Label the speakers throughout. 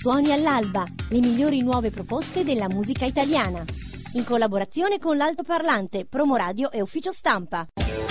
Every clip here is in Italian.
Speaker 1: Suoni all'alba, le migliori nuove proposte della musica italiana. In collaborazione con l'Altoparlante, Promoradio e Ufficio Stampa.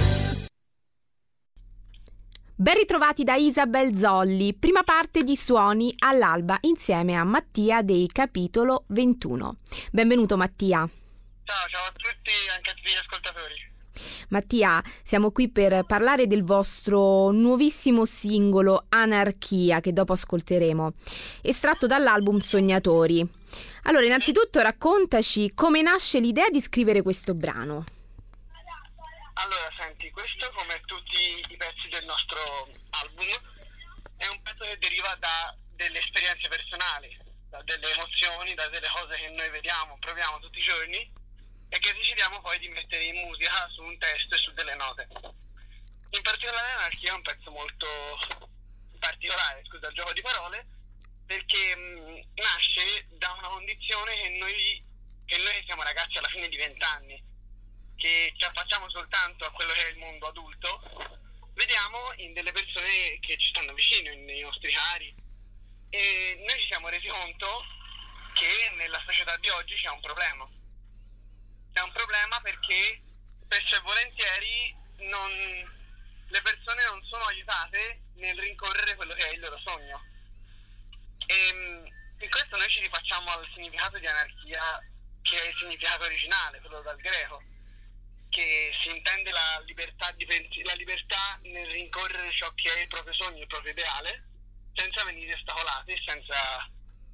Speaker 2: Ben ritrovati da Isabel Zolli, prima parte di Suoni all'alba insieme a Mattia dei Capitolo 21. Benvenuto Mattia.
Speaker 3: Ciao a tutti, anche a tutti gli ascoltatori.
Speaker 2: Mattia, siamo qui per parlare del vostro nuovissimo singolo Anarchia, che dopo ascolteremo, estratto dall'album Sognatori. Allora, innanzitutto raccontaci come nasce l'idea di scrivere questo brano.
Speaker 3: Allora, senti, questo, come tutti i pezzi del nostro album, è un pezzo che deriva da delle esperienze personali, da delle emozioni, da delle cose che noi vediamo, proviamo tutti i giorni e che decidiamo poi di mettere in musica su un testo e su delle note. In particolare Anarchia è un pezzo molto particolare, scusa il gioco di parole, perché nasce da una condizione che noi siamo ragazzi alla fine di 20 anni, che ci affacciamo soltanto a quello che è il mondo adulto, vediamo in delle persone che ci stanno vicino, nei nostri cari, e noi ci siamo resi conto che nella società di oggi c'è un problema. C'è un problema perché spesso e volentieri le persone non sono aiutate nel rincorrere quello che è il loro sogno. E in questo noi ci rifacciamo al significato di anarchia, che è il significato originale, quello dal greco, che si intende la libertà nel rincorrere ciò che è il proprio sogno, il proprio ideale, senza venire ostacolati, senza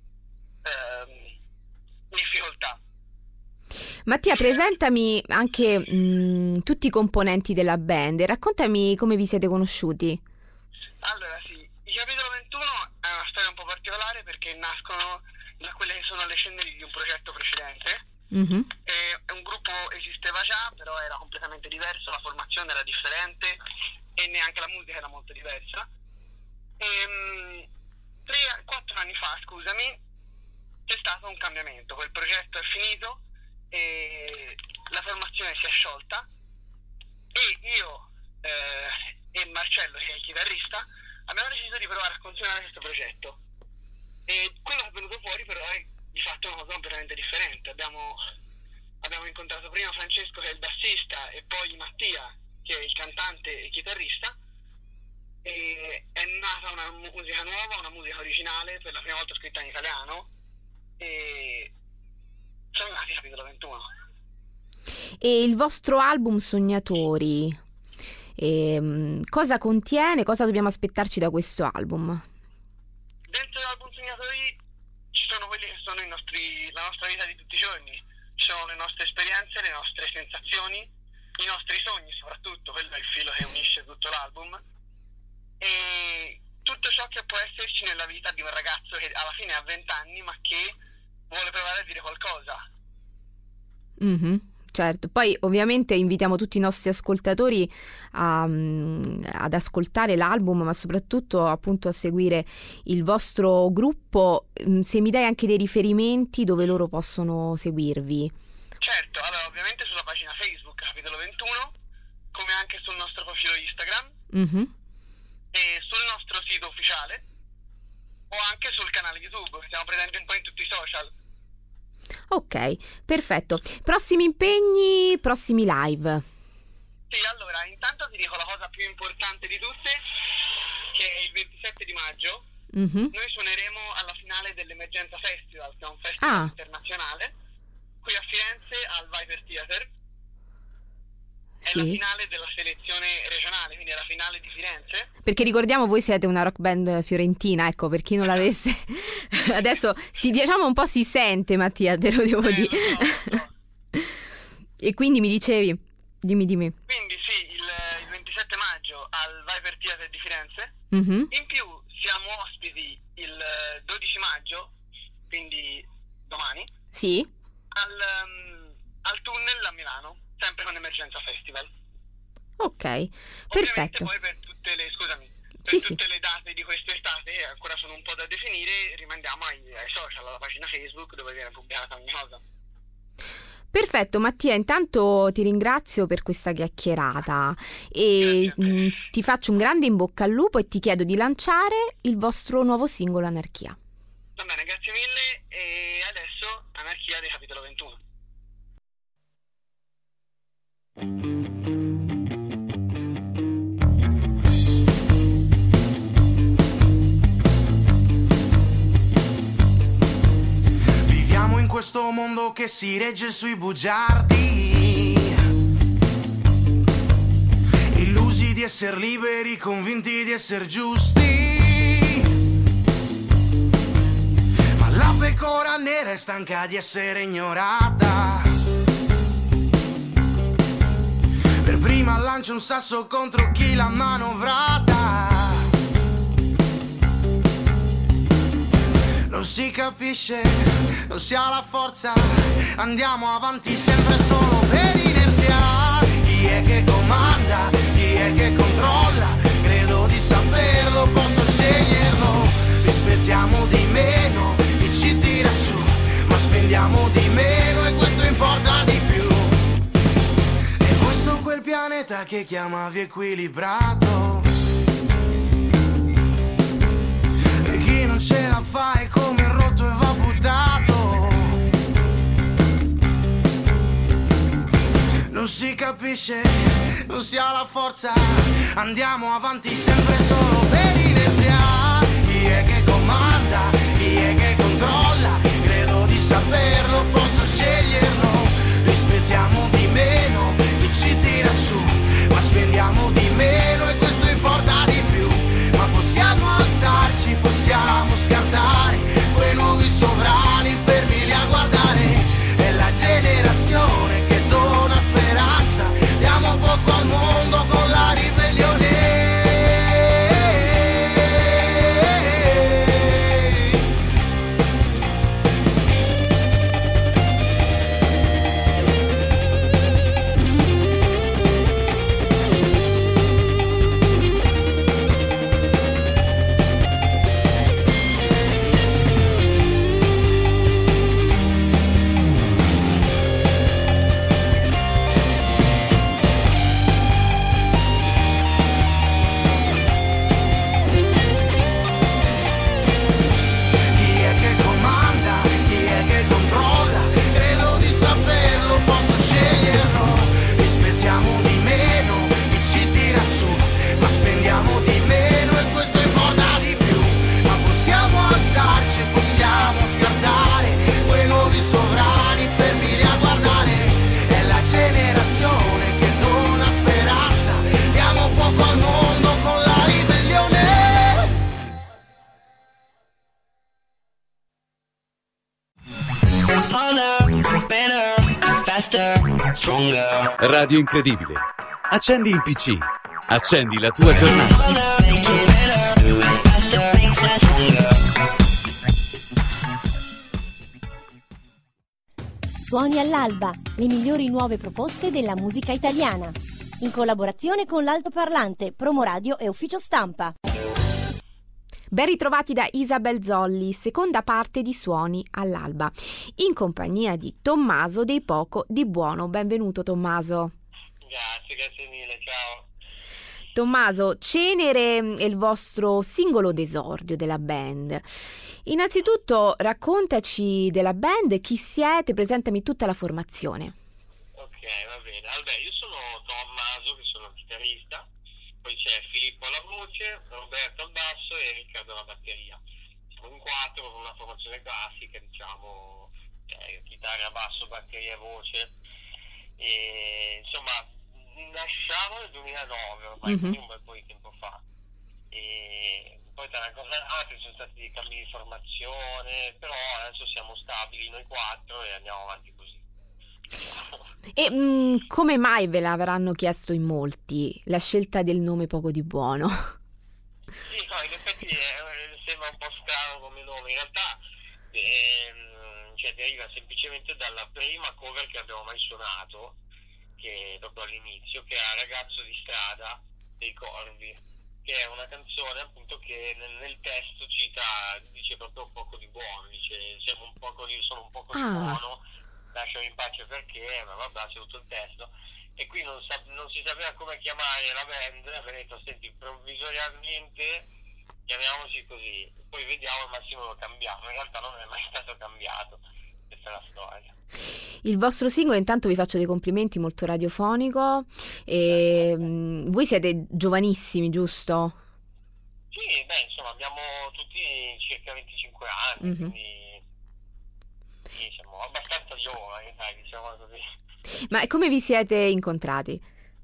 Speaker 3: difficoltà.
Speaker 2: Mattia, presentami anche tutti i componenti della band e raccontami come vi siete conosciuti.
Speaker 3: Allora sì, i Capitolo 21 è una storia un po' particolare perché nascono da quelle che sono le ceneri di un progetto precedente.
Speaker 2: Mm-hmm.
Speaker 3: Un gruppo esisteva già, però era completamente diverso, la formazione era differente e neanche la musica era molto diversa. 4 anni fa, scusami, c'è stato un cambiamento, quel progetto è finito e la formazione si è sciolta e io e Marcello, che è il chitarrista, abbiamo deciso di provare a continuare questo progetto, e quello che è venuto fuori però è di fatto una cosa completamente differente. Abbiamo incontrato prima Francesco, che è il bassista, e poi Mattia, che è il cantante e chitarrista, e è nata una musica nuova, una musica originale, per la prima volta scritta in italiano, e sono nati Capitolo 21.
Speaker 2: E il vostro album Sognatori, cosa contiene, cosa dobbiamo aspettarci da questo album?
Speaker 3: Dentro l'album Sognatori ci sono quelli che sono la nostra vita di tutti i giorni, ci sono le nostre esperienze, le nostre sensazioni, i nostri sogni soprattutto, quello è il filo che unisce tutto l'album, e tutto ciò che può esserci nella vita di un ragazzo che alla fine ha 20 anni ma che vuole provare a dire qualcosa.
Speaker 2: Mm-hmm, certo, poi ovviamente invitiamo tutti i nostri ascoltatori ad ascoltare l'album, ma soprattutto appunto a seguire il vostro gruppo. Se mi dai anche dei riferimenti dove loro possono seguirvi.
Speaker 3: Certo, allora ovviamente sulla pagina Facebook Capitolo 21, come anche sul nostro profilo Instagram,
Speaker 2: Mm-hmm.
Speaker 3: e sul nostro sito ufficiale, o anche sul canale YouTube, siamo presenti un po' in tutti i social.
Speaker 2: Ok, perfetto. Prossimi impegni, prossimi live.
Speaker 3: Sì, allora, intanto ti dico la cosa più importante di tutte, che è il 27 di maggio.
Speaker 2: Mm-hmm.
Speaker 3: Noi suoneremo alla finale dell'Emergenza Festival, che è un festival internazionale, qui a Firenze al Viper Theatre. È
Speaker 2: Sì.
Speaker 3: la finale della selezione regionale, quindi è la finale di Firenze.
Speaker 2: Perché ricordiamo, voi siete una rock band fiorentina, ecco, per chi non l'avesse. Adesso diciamo un po' si sente, Mattia, te lo devo dire.
Speaker 3: Lo so.
Speaker 2: E quindi mi dicevi, dimmi.
Speaker 3: Quindi sì, il 27 maggio al Viper Theatre di Firenze.
Speaker 2: Mm-hmm.
Speaker 3: In più siamo ospiti il 12 maggio, quindi domani,
Speaker 2: Sì.
Speaker 3: al Tunnel a Milano, sempre con Emergenza Festival.
Speaker 2: Ok,
Speaker 3: Ovviamente
Speaker 2: perfetto.
Speaker 3: poi per tutte le
Speaker 2: Sì.
Speaker 3: tutte le date di quest'estate, che ancora sono un po' da definire, rimandiamo ai social, alla pagina Facebook dove viene pubblicata ogni cosa.
Speaker 2: Perfetto Mattia, intanto ti ringrazio per questa chiacchierata e ti faccio un grande in bocca al lupo e ti chiedo di lanciare il vostro nuovo singolo Anarchia.
Speaker 3: Va bene, grazie mille e adesso Anarchia di capitolo 21.
Speaker 4: Viviamo in questo mondo che si regge sui bugiardi, illusi di essere liberi, convinti di essere giusti. Ma la pecora nera è stanca di essere ignorata. Per prima lancia un sasso contro chi l'ha manovrata. Non si capisce, non si ha la forza, andiamo avanti sempre solo per inerzia. Chi è che comanda, chi è che controlla, credo di saperlo, posso sceglierlo. Rispettiamo di meno, chi ci tira su, ma spendiamo di meno e questo importa di più. E questo quel pianeta che chiamavi equilibrato. E chi non ce la fa è come rotto e va buttato. Non si capisce, non si ha la forza, andiamo avanti sempre solo per inerzia. Chi è che comanda, chi è che controlla, credo di saperlo, posso sceglierlo. Rispettiamo di meno, chi ci tira su, ma spendiamo di meno e questo importa di più. Ma possiamo alzarci, possiamo scartare quei nuovi sovrani fermi lì a guardare. È la generazione che dona speranza, diamo fuoco al mondo con la ribellione.
Speaker 5: Radio Incredibile. Accendi il PC. Accendi la tua giornata.
Speaker 1: Suoni all'alba, le migliori nuove proposte della musica italiana. In collaborazione con l'Altoparlante, Promoradio e Ufficio Stampa.
Speaker 2: Ben ritrovati da Isabel Zolli, seconda parte di Suoni all'alba, in compagnia di Tommaso dei Poco di Buono. Benvenuto Tommaso.
Speaker 3: Grazie mille, ciao.
Speaker 2: Tommaso, Cenere è il vostro singolo d'esordio della band. Innanzitutto raccontaci della band, chi siete, presentami tutta la formazione.
Speaker 3: Ok, va bene. Allora, io sono Tommaso, che sono chitarrista. Poi c'è Filippo alla voce, Roberto al basso e Riccardo alla batteria. Siamo in 4 con una formazione classica, diciamo, chitarra, basso, batteria e voce. E, insomma, nasciamo nel 2009, ormai quindi un bel po' di tempo fa. E poi tra una cosa e l'altra ci sono stati dei cambi di formazione, però adesso siamo stabili noi 4 e andiamo avanti così.
Speaker 2: E come mai ve l'avranno chiesto in molti, la scelta del nome Poco di Buono?
Speaker 3: Sì, no, in effetti sembra un po' strano come nome, in realtà cioè, deriva semplicemente dalla prima cover che abbiamo mai suonato, che proprio all'inizio, che era Ragazzo di strada dei Corvi, che è una canzone appunto che nel testo dice proprio un poco di buono, dice sono un poco di buono, lasciami in pace perché, ma vabbè, c'è tutto il testo. E qui non si sapeva come chiamare la band, abbiamo detto, senti, provvisoriamente chiamiamoci così, poi vediamo al massimo lo cambiamo, in realtà non è mai stato cambiato, questa è la storia.
Speaker 2: Il vostro singolo, intanto vi faccio dei complimenti, molto radiofonico, e voi siete giovanissimi, giusto?
Speaker 3: Sì, beh, insomma, abbiamo tutti circa 25 anni, quindi sì, siamo abbastanza giovani, dai, diciamo così.
Speaker 2: Ma come vi siete incontrati?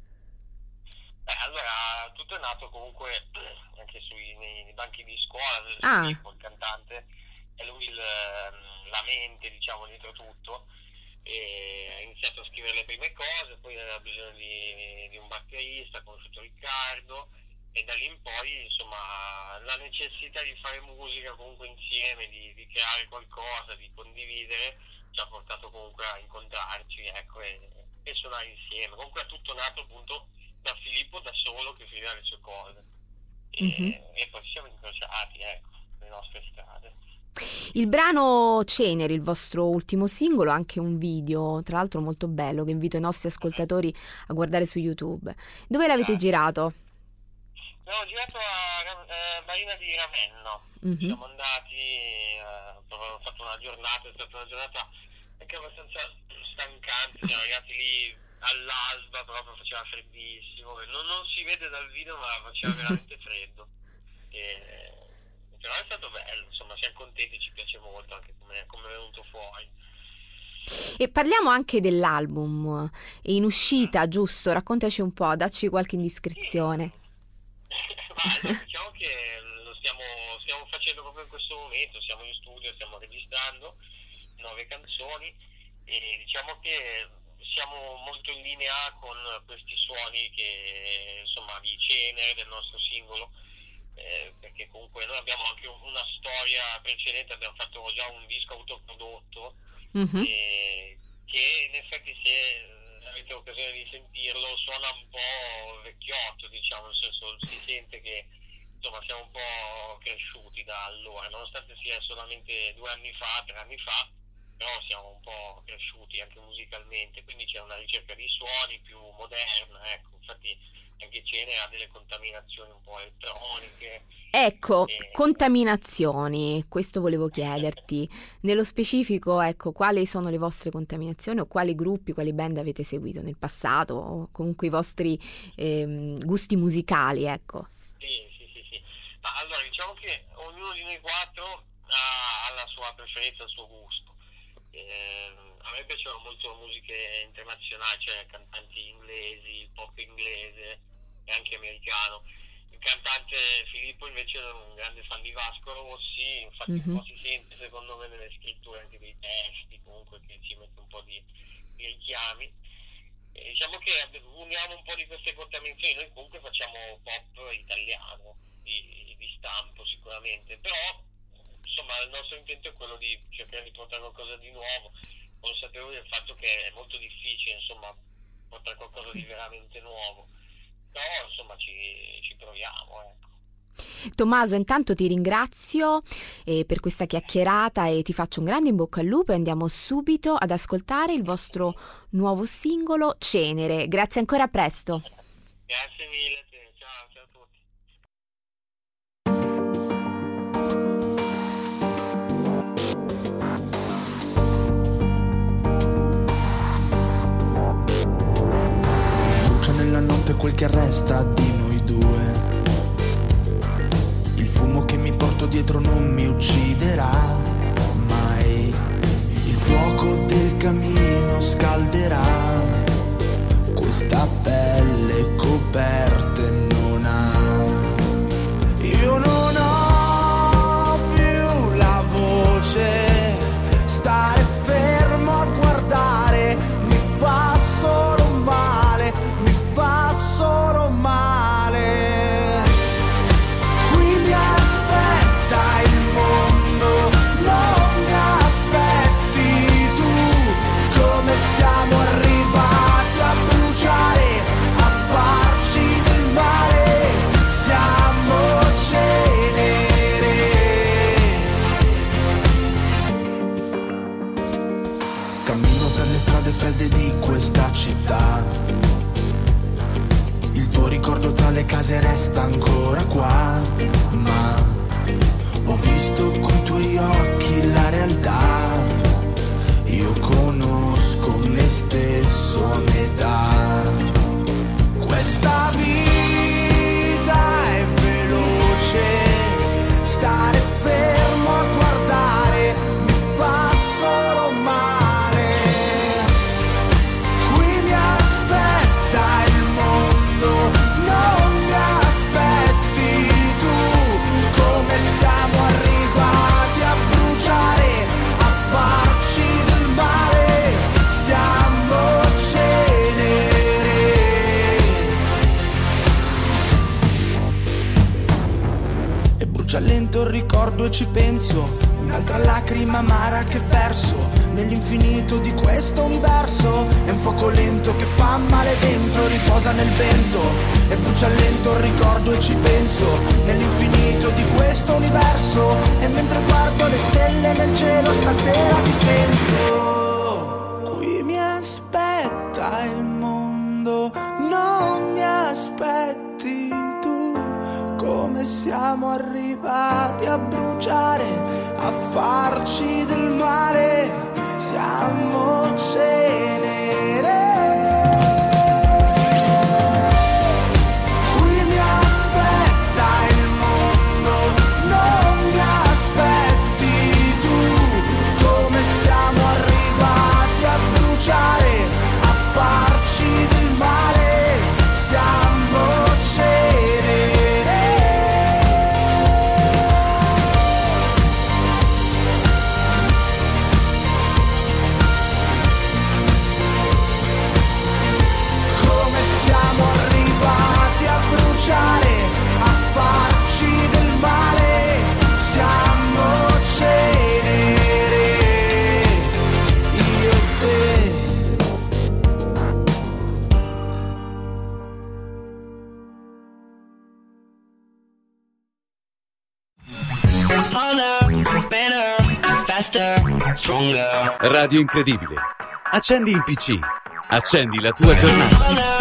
Speaker 3: Allora, tutto è nato comunque anche nei banchi di scuola, Filippo, il cantante, è lui la mente, diciamo, dietro tutto, e ha iniziato a scrivere le prime cose, poi aveva bisogno di un batterista, ha conosciuto Riccardo, e da lì in poi, insomma, la necessità di fare musica comunque insieme, di creare qualcosa, di condividere, ci ha portato comunque a incontrarci, ecco, e suonare insieme. Comunque è tutto nato appunto da Filippo da solo che scriveva le sue cose, e poi ci siamo incrociati, ecco, le nostre strade.
Speaker 2: Il brano Cenere, il vostro ultimo singolo, ha anche un video, tra l'altro molto bello, che invito i nostri ascoltatori a guardare su YouTube. Dove l'avete girato?
Speaker 3: Abbiamo girato a Marina di Ravenno, siamo andati, abbiamo fatto una giornata, è stata una giornata anche abbastanza stancante, siamo arrivati lì all'alba, proprio faceva freddissimo, non si vede dal video ma faceva veramente freddo, però è stato bello, insomma siamo contenti, ci piace molto anche come è venuto fuori.
Speaker 2: E parliamo anche dell'album, è in uscita, giusto? Raccontaci un po', dacci qualche indiscrezione.
Speaker 3: Sì. Ma diciamo che lo stiamo facendo proprio in questo momento, siamo in studio, stiamo registrando 9 canzoni e diciamo che siamo molto in linea con questi suoni che, insomma, di Cenere, del nostro singolo, perché comunque noi abbiamo anche una storia precedente, abbiamo fatto già un disco autoprodotto, che in effetti, se avete occasione di sentirlo, suona un po' vecchiotto, diciamo, nel senso si sente che insomma siamo un po' cresciuti da allora, nonostante sia solamente 2 anni fa, 3 anni fa, però siamo un po' cresciuti anche musicalmente, quindi c'è una ricerca di suoni più moderna, ecco, infatti anche Cenere ha delle contaminazioni un po' elettroniche.
Speaker 2: Ecco, contaminazioni, questo volevo chiederti. Nello specifico, ecco, quali sono le vostre contaminazioni o quali gruppi, quali band avete seguito nel passato o comunque i vostri gusti musicali, ecco.
Speaker 3: Sì. Ma allora, diciamo che ognuno di noi 4 ha la sua preferenza, il suo gusto. A me piacevano molto musiche internazionali, cioè cantanti inglesi, il pop inglese e anche americano. Il cantante Filippo invece è un grande fan di Vasco Rossi, infatti un po' si sente secondo me nelle scritture anche dei testi, comunque che ci mette un po' di richiami. E diciamo che uniamo un po' di queste contaminazioni, noi comunque facciamo pop italiano, di stampo sicuramente, però insomma il nostro intento è quello di cercare di portare qualcosa di nuovo, consapevoli del fatto che è molto difficile, insomma, portare qualcosa di veramente nuovo, però insomma ci proviamo, ecco.
Speaker 2: Tommaso, intanto ti ringrazio per questa chiacchierata e ti faccio un grande in bocca al lupo e andiamo subito ad ascoltare il vostro nuovo singolo Cenere. Grazie ancora, a presto.
Speaker 3: Grazie mille a te, ciao a tutti.
Speaker 4: Brucia nella notte quel che resta di noi due. Il fumo che mi porto dietro non mi ucciderà mai. Il fuoco del camino scalderà. Questa pelle coperte non ha. Io non ho più la voce. Stare fermo a guardare mi fa solo male. Mi fa solo male. Siamo arrivati a bruciare, a farci del male, siamo cenere. Cammino per le strade fredde di questa città. Il tuo ricordo tra le case resta ancora qua, ma occhi la realtà, io conosco me stesso a metà. Questa vita è veloce, stare fermo a guardare mi fa solo male. Qui mi aspetta il mondo, non mi aspetti tu. Come siamo arrivati a bruciare, a farci del male, siamo cenere. E brucia lento il ricordo e ci penso, un'altra lacrima amara che verso nell'infinito di questo universo. È un fuoco lento che fa male dentro, riposa nel vento. E brucia lento il ricordo e ci penso nell'infinito di questo universo. E mentre guardo le stelle nel cielo stasera ti sento. Qui mi aspetta il mondo, non mi aspetti tu. Come siamo arrivati a bruciare, a farci del male, siamo cenere. Qui mi aspetta il mondo, non mi aspetti tu. Come siamo arrivati a bruciare, a farci del male, siamo cenere. A farci del male, siamo cenere, io e te.
Speaker 5: Radio Incredibile. Accendi il PC. Accendi la tua giornata.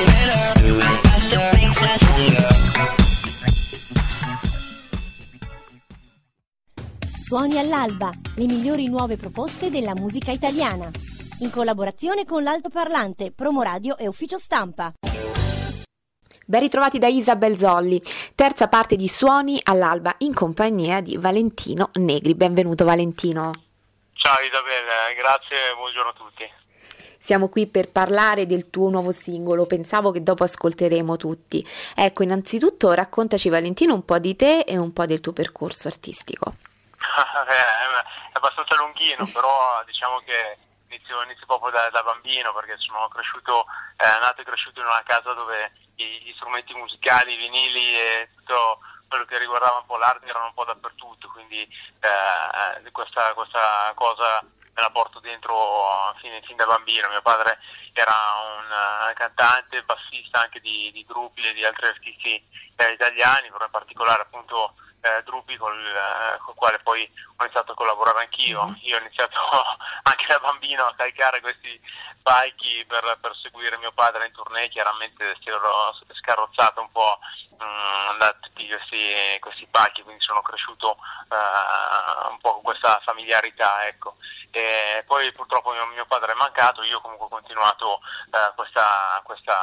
Speaker 1: Suoni all'alba, le migliori nuove proposte della musica italiana. In collaborazione con l'Altoparlante, Promoradio e Ufficio Stampa.
Speaker 2: Ben ritrovati da Isabel Zolli, terza parte di Suoni all'alba in compagnia di Valentino Negri. Benvenuto Valentino.
Speaker 3: Ciao Isabel, grazie e buongiorno a tutti.
Speaker 2: Siamo qui per parlare del tuo nuovo singolo, pensavo che dopo ascolteremo tutti. Ecco, innanzitutto raccontaci Valentino un po' di te e un po' del tuo percorso artistico.
Speaker 3: È abbastanza lunghino, però diciamo che inizio proprio da bambino, perché sono cresciuto, nato e cresciuto in una casa dove gli strumenti musicali, i vinili e tutto quello che riguardava un po' l'arte erano un po' dappertutto, quindi questa cosa me la porto dentro fin da bambino. Mio padre era un cantante, bassista anche di gruppi e di altri artisti italiani, però in particolare appunto Drupi col quale poi ho iniziato a collaborare anch'io. Io ho iniziato anche da bambino a caricare questi palchi per seguire mio padre in tournée, chiaramente si ero scarrozzato un po' da tutti questi palchi, quindi sono cresciuto un po' con questa familiarità, ecco. E poi purtroppo mio padre è mancato, io comunque ho continuato questa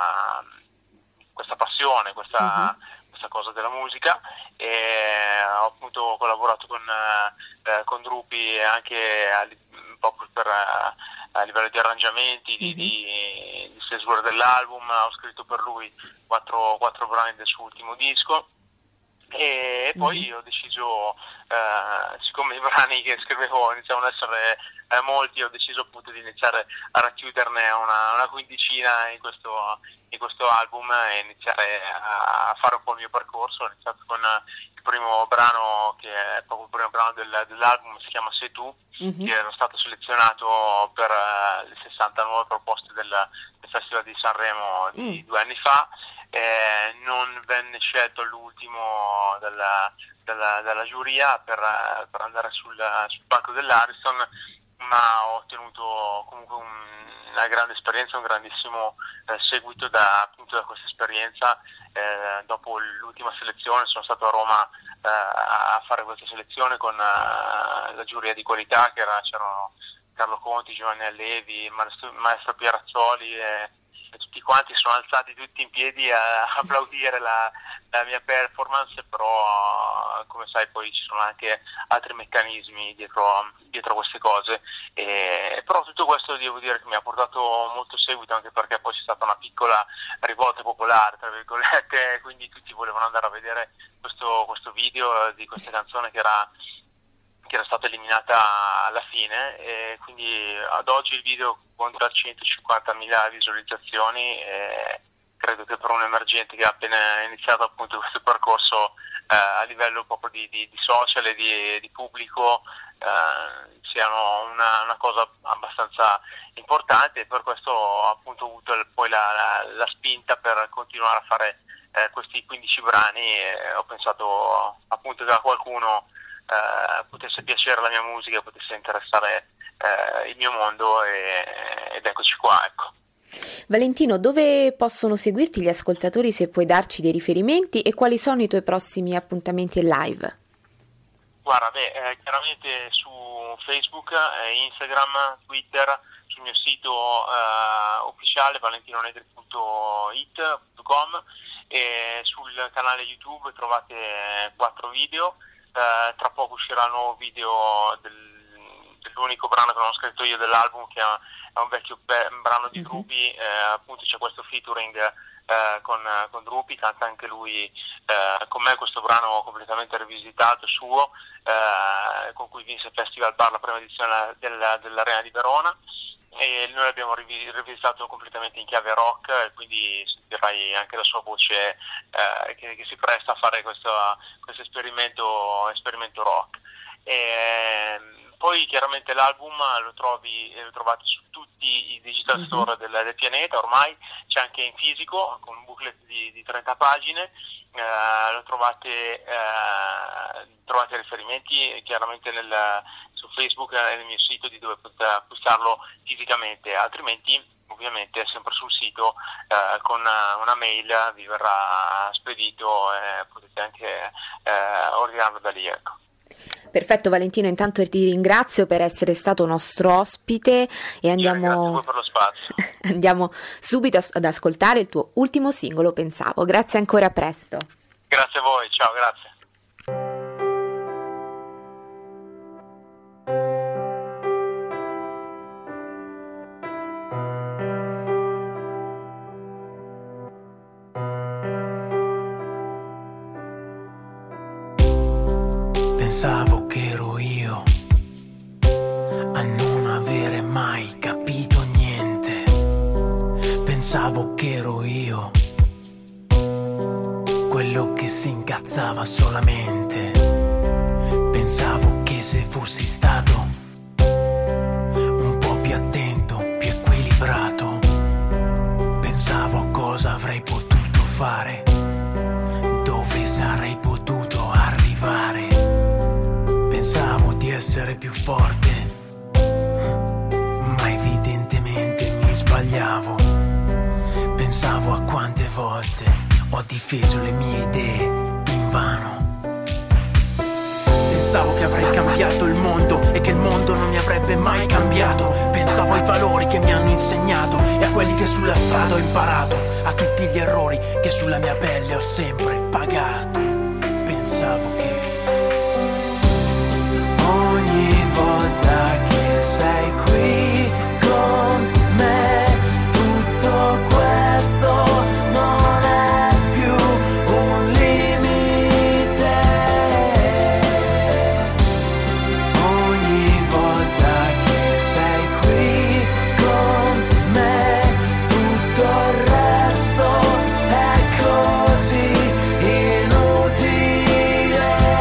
Speaker 3: passione, questa cosa della musica, e ho appunto collaborato con Drupi anche proprio a livello di arrangiamenti, di stesura dell'album. Ho scritto per lui quattro brani del suo ultimo disco, e poi ho deciso, siccome i brani che scrivevo iniziavano ad essere molti, ho deciso appunto di iniziare a racchiuderne una quindicina in questo album e iniziare a fare un po' il mio percorso. Ho iniziato con il primo brano, che è proprio il primo brano dell'album, si chiama Sei tu, che era stato selezionato per le 60 nuove proposte del Festival di Sanremo di 2 anni fa. Non venne scelto all'ultimo dalla giuria per andare sul palco dell'Ariston,
Speaker 6: insomma ho ottenuto comunque una grande esperienza, un grandissimo seguito da questa esperienza. Dopo l'ultima selezione sono stato a Roma a fare questa selezione con la giuria di qualità, c'erano Carlo Conti, Giovanni Allevi, Maestro Pierazzoli e tutti quanti sono alzati tutti in piedi a applaudire la mia performance, però come sai poi ci sono anche altri meccanismi dietro queste cose, però tutto questo devo dire che mi ha portato molto seguito, anche perché poi c'è stata una piccola rivolta popolare, tra virgolette, quindi tutti volevano andare a vedere questo video di questa canzone che era stata eliminata alla fine, e quindi ad oggi il video conta 150.000 visualizzazioni, e credo che per un emergente che ha appena iniziato appunto questo percorso a livello proprio di social e di pubblico siano una cosa abbastanza importante, e per questo appunto ho avuto poi la spinta per continuare a fare questi 15 brani, e ho pensato appunto che a qualcuno potesse piacere la mia musica, potesse interessare il mio mondo, ed eccoci qua, ecco.
Speaker 2: Valentino, dove possono seguirti gli ascoltatori, se puoi darci dei riferimenti, e quali sono i tuoi prossimi appuntamenti live?
Speaker 6: Guarda, chiaramente su Facebook, Instagram, Twitter, sul mio sito ufficiale valentinonegri.it.com, e sul canale YouTube trovate 4 video. Tra poco uscirà il nuovo video dell'unico brano che non ho scritto io dell'album, che è un vecchio brano di Drupi, appunto c'è questo featuring con Drupi, canta anche lui con me questo brano completamente rivisitato suo, con cui vinse il Festival Bar la prima edizione dell'Arena di Verona, e noi l'abbiamo rivisitato completamente in chiave rock, quindi sentirai anche la sua voce che si presta a fare questo esperimento rock. Poi chiaramente l'album lo trovate su tutti i digital store del pianeta, ormai c'è anche in fisico con un booklet di 30 pagine, lo trovate riferimenti chiaramente su Facebook e nel mio sito di dove potete acquistarlo fisicamente, altrimenti ovviamente sempre sul sito con una mail vi verrà spedito e potete anche ordinarlo da lì, ecco.
Speaker 2: Perfetto Valentino, intanto ti ringrazio per essere stato nostro ospite, e
Speaker 6: grazie per lo spazio.
Speaker 2: Andiamo subito ad ascoltare il tuo ultimo singolo, Pensavo. Grazie ancora, a presto.
Speaker 6: Grazie a voi, ciao, grazie.
Speaker 4: Pensavo che ero io a non avere mai capito niente. Pensavo che ero io quello che si incazzava solamente. Pensavo che se fossi stato un po' più attento, più equilibrato, pensavo a cosa avrei potuto fare, dove sarei potuto arrivare. Pensavo di essere più forte, ma evidentemente mi sbagliavo. Pensavo a quante volte ho difeso le mie idee invano. Pensavo che avrei cambiato il mondo e che il mondo non mi avrebbe mai cambiato. Pensavo ai valori che mi hanno insegnato e a quelli che sulla strada ho imparato, a tutti gli errori che sulla mia pelle ho sempre pagato. Pensavo che ogni volta che sei qui con me, tutto questo non è più un limite. Ogni volta che sei qui con me, tutto il resto è così inutile.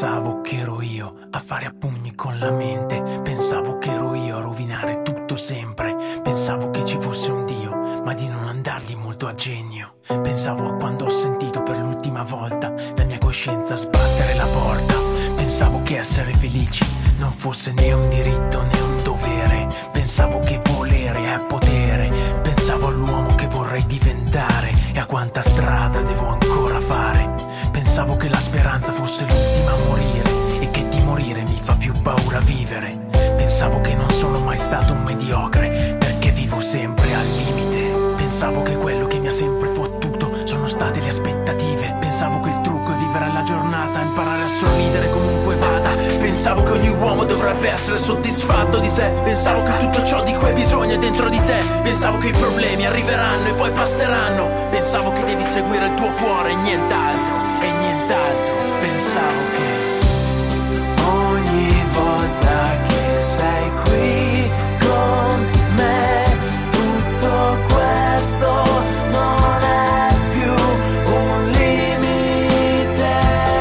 Speaker 4: Pensavo che ero io a fare a pugni con la mente, pensavo che ero io a rovinare tutto sempre, pensavo che ci fosse un Dio, ma di non andargli molto a genio. Pensavo a quando ho sentito per l'ultima volta la mia coscienza sbattere la porta. Pensavo che essere felici non fosse né un diritto né un dovere. Pensavo che volere è potere. Pensavo all'uomo che vorrei diventare e a quanta strada devo ancora fare. Pensavo che la speranza fosse l'ultima a morire e che di morire mi fa più paura vivere. Pensavo che non sono mai stato un mediocre perché vivo sempre al limite. Pensavo che quello che mi ha sempre fottuto sono state le aspettative. Pensavo che il trucco è vivere la giornata, imparare a sorridere comunque vada. Pensavo che ogni uomo dovrebbe essere soddisfatto di sé. Pensavo che tutto ciò di cui hai bisogno è dentro di te. Pensavo che i problemi arriveranno e poi passeranno. Pensavo che devi seguire il tuo cuore e nient'altro, e nient'altro. Pensavo che ogni volta che sei qui con me tutto questo non è più un limite.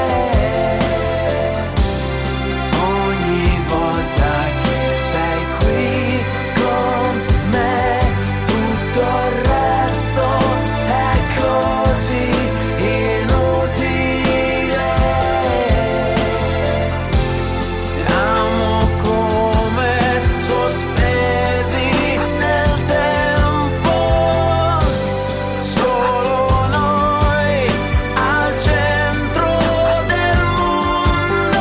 Speaker 4: Ogni volta che sei qui con me tutto il resto è così inutile. Siamo come sospesi nel tempo, solo noi al centro del mondo.